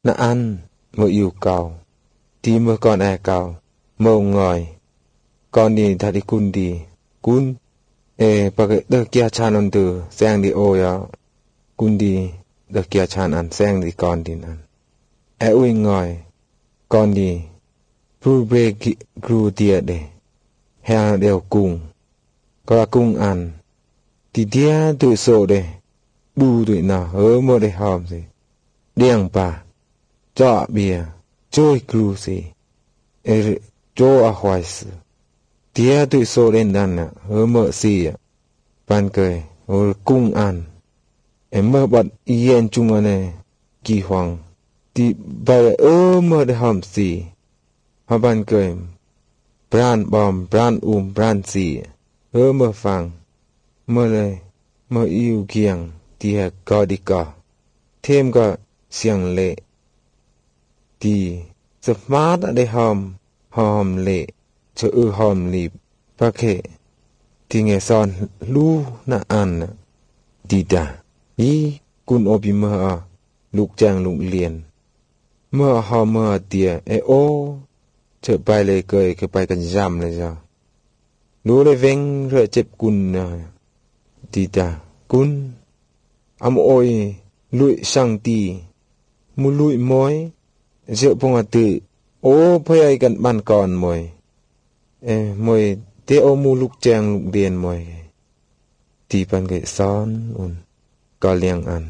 na ăn mơ yêu cầu tí mơ con ai cầu mơ ngồi con đi thật đi cun bà cái đợt kia chan ăn từ sang đi ô ya cun đi đợt kia chan ăn sang đi con đi ăn ui ngồi con đi ru bê gru tia để hè đều cùng có cùng ăn thì tia tự sổ để bu tụi nào hớ mơ để hòm gì điang bà cho bia trôi gru gì cho à hoài sự tia tự sổ đến đàn à hớ mơ gì à ban cười hớ cùng ăn em mơ bật yên chung anh này kỳ hoàng thì bà mơ để hòm gì họ ban cười brand bom brand brand gì mơ phẳng mơเลยmơ yêu kiêng thì có đi có thêm có xiang lệ thì sập mát để hòm lệ cho hòm lịp bác hệ thì nghe son lu na ăn đi đà ý cun obi mơ lục trang lục liền mơ hòm mơ tìa ô trở bài lệ cười cái bài cần giam này giờ lúa lệ veng rồi chép cun đi đà cun ôi lụi sang tì mu lụi mối dựa phong tự ô phơi ai gần bàn còn mồi mồi thế ô mu lục trang lục điền mồi thì bàn cái son có liang ăn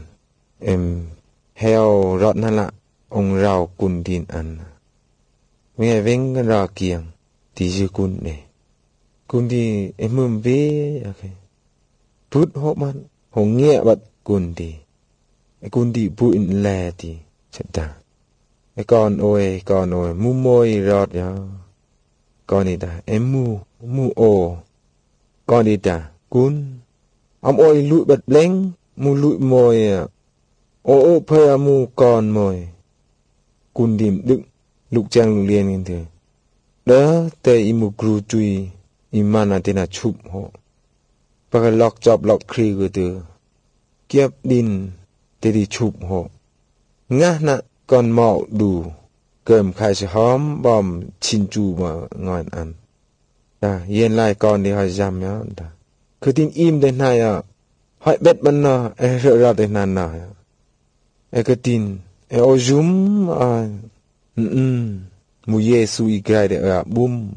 heo rótนั่นละông rau cun tin ăn nghe veng cái rau kiêng thì dư cun này cun thì mầm về phút hộ man hồ nghe bật cun thì bụi lè thì chết ta con ơi mu môi rót ya con đi ta mu ô con đi ta cun ôi lụi bật lén mu lụi môi ô phơi mu con môi cun điểm đựng lục trang lục liền như thế đó te imu gru chui imana te na chup ho baka lok chop lok khri gu tu kiap din te di chup ho nga na con mạo đủ cơm khai se hóm bom chin chu mà ngon ăn ta yên lại con đi hỏi jam nhá ta cứ tin im đến này hỏi bet ban na rợ ra đến nan na cứ tin ô zoom mu Yesu igrai de bum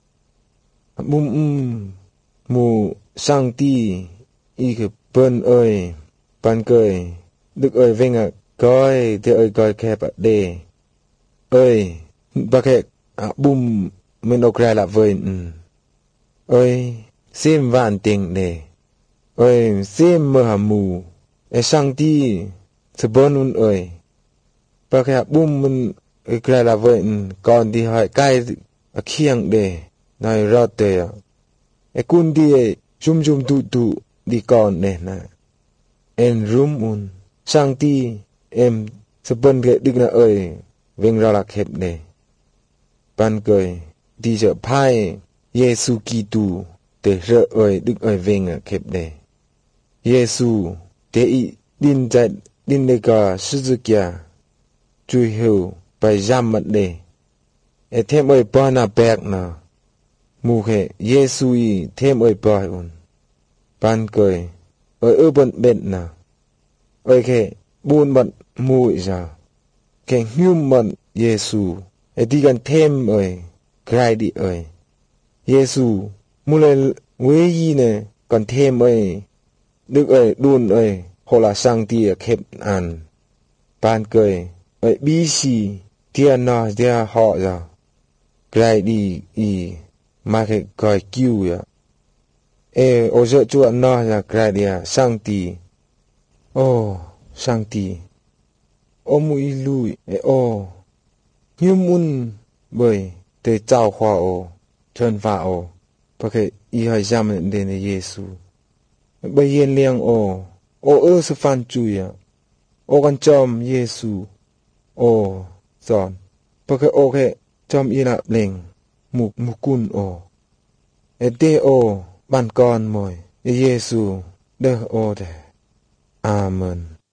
mu sang ti y cái bên ơi ban cười được ơi vinh coi thì ơi coi kẹp đề ơi bác hệ bum mình đâu ra là vơi ơi xem vạn tiền đề ơi xem mơ hàm mù sang ti sẽ bơn ơi bác hệ bum mình cái là vậy còn thì hỏi cái khiêng để này ra tề cun đi zoom tụ đi còn này nè em room sang ti em sẽ bận cái đừng là ơi veng ra là khép này ban cười đi chợ phai Giêsu Kitô để rợ ơi đừng ơi veng khép này Giêsu để din chạy din để cả sư kia chui hiểu bài giam mật đề thêm ơi bao na bẹc na mù hệ Giêsu thêm ơi bao ban cười ơi bận bện na ơi khe buồn bận mùi ra khe nhum bận Giêsu đi gần thêm ơi grai đi ơi Giêsu mù lên quê gì nè còn thêm ơi đức ơi đun ơi hồ là sang tia khép ăn ban cười ơi bí xì tia na tia họ ra grai đi mà cái coi kêu ya ô giờ chua na ra grai đi sang ti sang ti mui lui human bởi để trao khoa chân phạ bởi cái hai giam đến Giêsu bây yên liang sự phan chui con chom Giêsu giòn bởi cái chom ina leng mục cun để ban con mồi Giêsu đỡ thế amen.